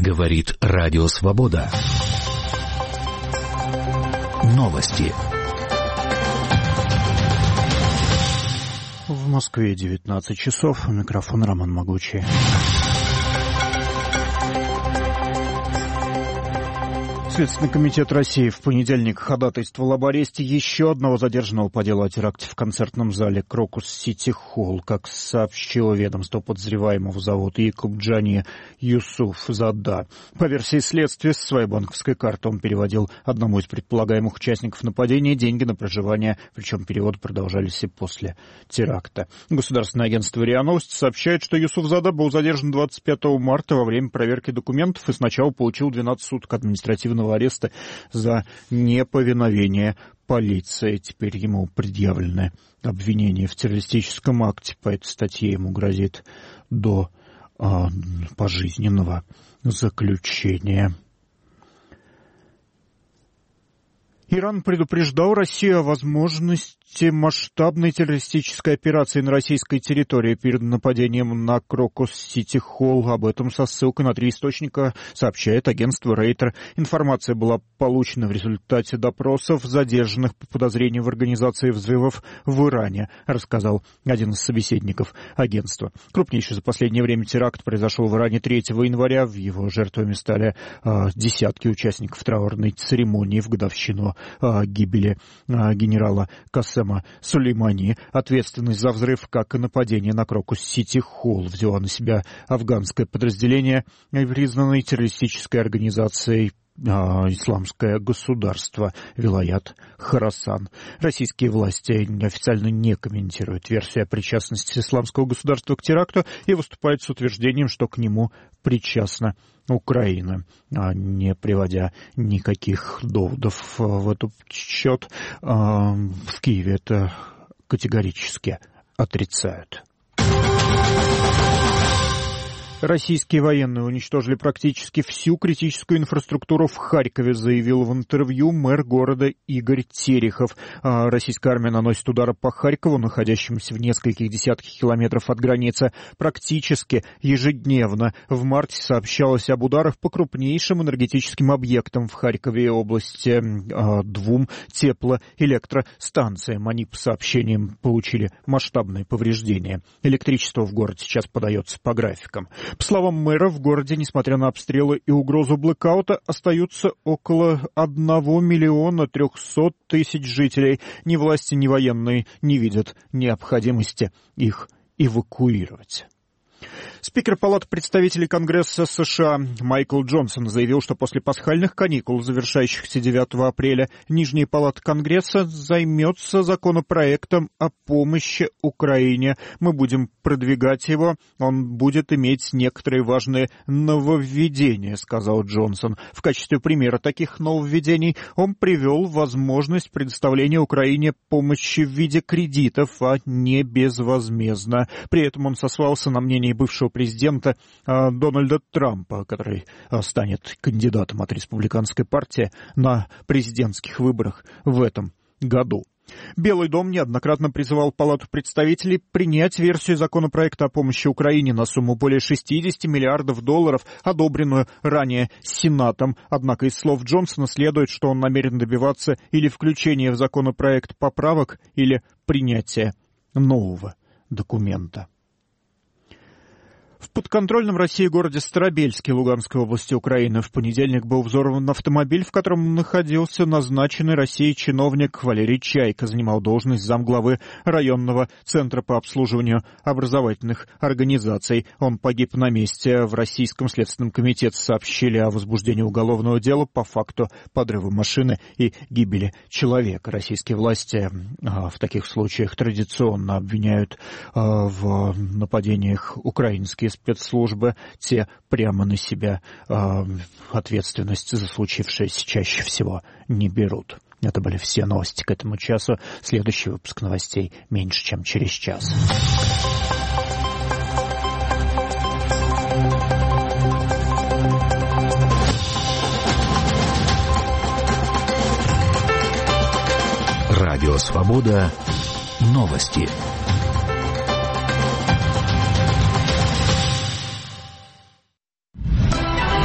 Говорит Радио Свобода. Новости. В Москве 19 часов. Микрофон Роман Могучий. Следственный комитет России в понедельник ходатайствовал об аресте еще одного задержанного по делу о теракте в концертном зале «Крокус-Сити Холл». Как сообщило ведомство, подозреваемого зовут Якубджани Юсуфзада. По версии следствия, с своей банковской карты он переводил одному из предполагаемых участников нападения деньги на проживание, причем переводы продолжались и после теракта. Государственное агентство РИА Новости сообщает, что Юсуфзада был задержан 25 марта во время проверки документов и сначала получил 12 суток административного ареста за неповиновение полиции. Теперь ему предъявлены обвинения в террористическом акте. По этой статье ему грозит до пожизненного заключения. Иран предупреждал Россию о возможности масштабной террористической операции на российской территории перед нападением на Крокус-Сити Холл. Об этом со ссылкой на 3 источника сообщает агентство Рейтер. Информация была получена в результате допросов задержанных по подозрению в организации взрывов в Иране, рассказал один из собеседников агентства. Крупнейший за последнее время теракт произошел в Иране 3 января. В его жертвами стали десятки участников траурной церемонии в годовщину гибели генерала Касема Сулеймани. Ответственность за взрыв, как и нападение на Крокус-Сити Холл, взяло на себя афганское подразделение признанной террористической организацией «Исламское государство» Вилаят Хорасан. Российские власти официально не комментируют версию о причастности Исламского государства к теракту и выступают с утверждением, что к нему причастна Украина, не приводя никаких доводов в этот счет. В Киеве это категорически отрицают. Российские военные уничтожили практически всю критическую инфраструктуру в Харькове, заявил в интервью мэр города Игорь Терехов. Российская армия наносит удары по Харькову, находящемуся в нескольких десятках километров от границы, практически ежедневно. В марте сообщалось об ударах по крупнейшим энергетическим объектам в Харькове и области, 2 теплоэлектростанциям. Они, по сообщениям, получили масштабные повреждения. Электричество в городе сейчас подается по графикам. По словам мэра, в городе, несмотря на обстрелы и угрозу блэкаута, остаются около 1 300 000 жителей. Ни власти, ни военные не видят необходимости их эвакуировать. Спикер Палаты представителей Конгресса США Майкл Джонсон заявил, что после пасхальных каникул, завершающихся 9 апреля, Нижняя палата Конгресса займется законопроектом о помощи Украине. Мы будем продвигать его, он будет иметь некоторые важные нововведения, сказал Джонсон. В качестве примера таких нововведений он привел возможность предоставления Украине помощи в виде кредитов, а не безвозмездно. При этом он сослался на мнение бывшего президента Дональда Трампа, который станет кандидатом от республиканской партии на президентских выборах в этом году. Белый дом неоднократно призывал Палату представителей принять версию законопроекта о помощи Украине на сумму более $60 миллиардов, одобренную ранее Сенатом. Однако из слов Джонсона следует, что он намерен добиваться или включения в законопроект поправок, или принятия нового документа. В подконтрольном России городе Старобельске Луганской области Украины в понедельник был взорван автомобиль, в котором находился назначенный Россией чиновник Валерий Чайка, занимал должность замглавы районного центра по обслуживанию образовательных организаций. Он погиб на месте. В Российском следственном комитете сообщили о возбуждении уголовного дела по факту подрыва машины и гибели человека. Российские власти в таких случаях традиционно обвиняют в нападениях украинские спецслужбы, те прямо на себя ответственность за случившееся чаще всего не берут. Это были все новости к этому часу. Следующий выпуск новостей меньше, чем через час. Радио Свобода. Новости.